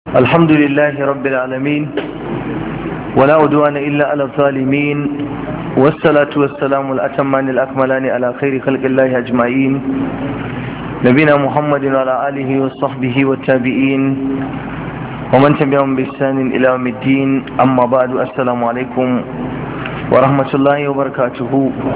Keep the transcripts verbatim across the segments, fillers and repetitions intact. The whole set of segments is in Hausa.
الحمد لله رب العالمين ولا عدوان إلا على الظالمين والصلاة والسلام الأتمان الأكملان على خير خلق الله أجمعين نبينا محمد وعلى آله وصحبه والتابعين ومن تبعهم بإحسان إلى يوم الدين أما بعد السلام عليكم ورحمة الله وبركاته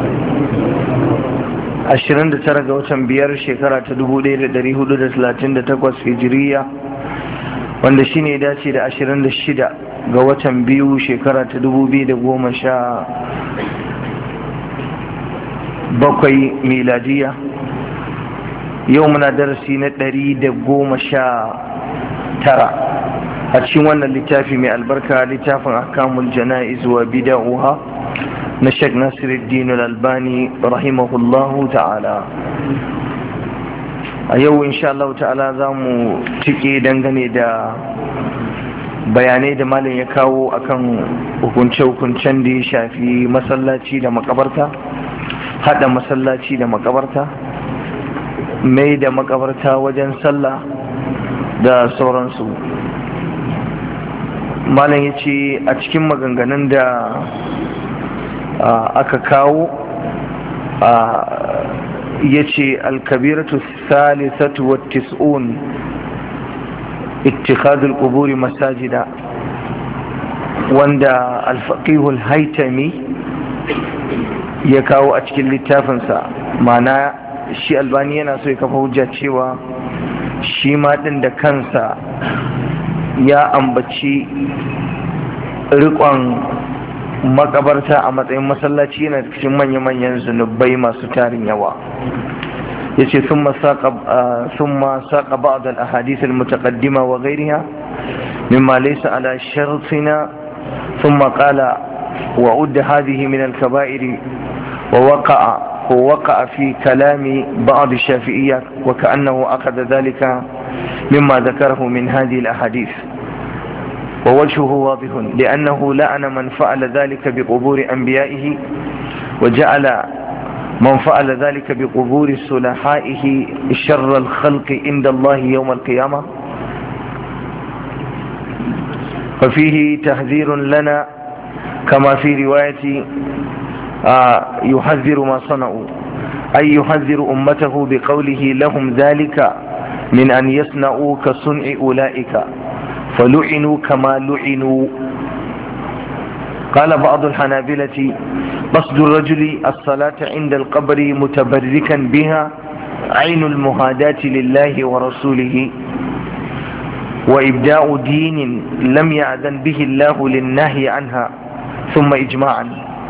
ashirin da tara ga watan biyar shekara ta dubu ɗaya da ɗari hudu da talatin da takwas hijiriya wanda shine ya dace da ashirin da shida ga watan biyu shekara ta dubu biyu da goma sha bakwai miladiya. Yau muna darasi na ɗari da goma sha tara a cikin wannan littafi mai albarka, littafin ahkamul jana'iz wa bida'uha na Sheikh Nasiruddin Al-Albani rahimahullahu ta'ala. A yau insha Allah ta'ala za mu tike dangane da bayanai da malam ya kawo akan hukunce-hukuncen da ya shafi masallaci da makabarta, hada masallaci da makabarta, mai da makabarta wajen sallah da sauransu. Malam ya ce a cikin maganganun da aka kawo ya ce alkabiratu salisatu wa tis'un ittikhadul quburi masajida, wanda alfaqihul haitami ya kawo a cikin littafinsa. Mana shi albani yana so ya kafa hujja cewa shi ma din da kansa ya ambaci riƙon makabarta a matsayin masallaci yana cikin manya-manyan zunubai masu tarin yawa. ya ce sun ma saƙa ba'ad al-ahadith al-mutaqaddima wa ghayriha mimma laysa ala shartina thumma qala wa udda hadhihi min al-kaba'ir wa waqa'a wa waqa'a fi kalami ba'd ash-shafi'iyyah wa ka'annahu akhadha dhalika mimma dhakarahu min hadhihi al-ahadith. ووجهه واضح لأنه لعن من فعل ذلك بقبور أنبيائه وجعل من فعل ذلك بقبور صلحائه شر الخلق عند الله يوم القيامة. ففيه تحذير لنا كما في رواية آه يحذر ما صنعوا، أي يحذر أمته بقوله لهم ذلك من أن يصنعوا كصنع أولئك فلعنوا كما لعنوا. قال بعض الحنابلة قصد الرجل الصلاة عند القبر متبركا بها عين المهاداة لله ورسوله وإبداء دين لم يأذن به الله للنهي عنها. ثم إجماعا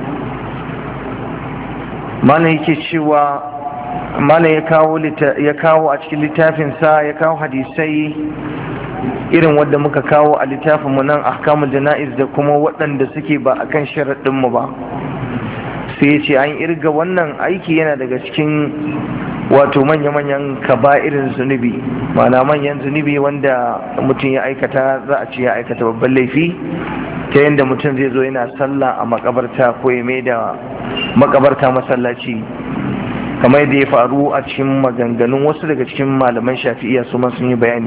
ما نيكي شوى ما يكاو أشكل لتافنسا يكاو حديثي irin wadda muka kawo a littafinmu nan ahkamul jana'iz da kuma waɗanda suke ba akan sharaɗinmu ba. sai ya ce an irga wannan aiki yana daga cikin wato manya-manyan kaba'irin zunubi, mana manyan zunubi wanda mutum ya aikata za a ce ya aikata babban laifi, ta yadda mutum zai zo yana sallah a makabarta ko ya mai da makabarta masallaci, kamar yadda ya faru a cikin maganganun wasu daga cikin malaman shafi'iyya su ma sun yi bayani.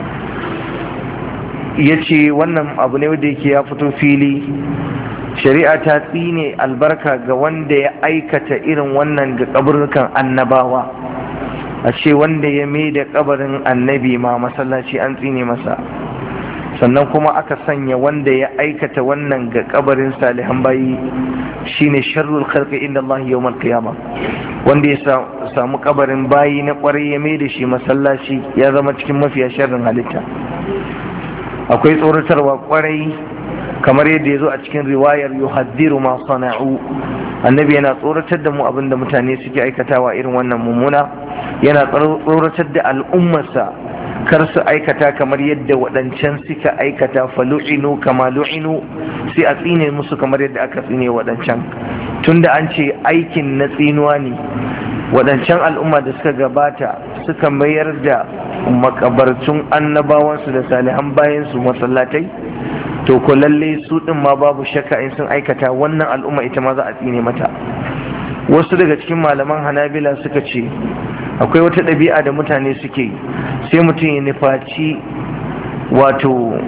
ya ce wannan abu ne wanda yake ya fito fili, shari'a ta tsine albarka ga wanda ya aikata irin wannan ga kaburukan annabawa. A ce wanda ya mai da kabarin annabi ma masallaci an tsine masa, sannan kuma aka sanya wanda ya aikata wannan ga kabarin salihan bayi shine sharrul khalqi inda Allah yawmal qiyamah. Wanda ya samu kabarin bayi na kwarai ya mai da shi masallaci ya zama cikin mafiya sharrin halitta. Akwai tsoratarwa kwarai kamar yadda ya zo a cikin riwayar yuhaddiru ma sana'u. Annabi yana tsoratar da mu abinda mutane suke aikatawa irin wannan mummuna, yana tsoratar da al'ummarsa kar su aikata kamar yadda waɗancan suka aikata, falu'inu kama lu'inu, sai a tsine musu kamar yadda aka tsine waɗancan. Tunda an ce aikin na tsinuwa ne, waɗancan al'umma da suka gabata suka mayar da makabartun annabawansu da salihan bayansu masallatai, to ko lalle su ɗin ma babu shakka in sun aikata wannan al'umma ita ma za a tsine mata. Wasu daga cikin malaman Hanabila suka ce akwai wata ɗabi'a da mutane suke, sai mutum ya nufaci wato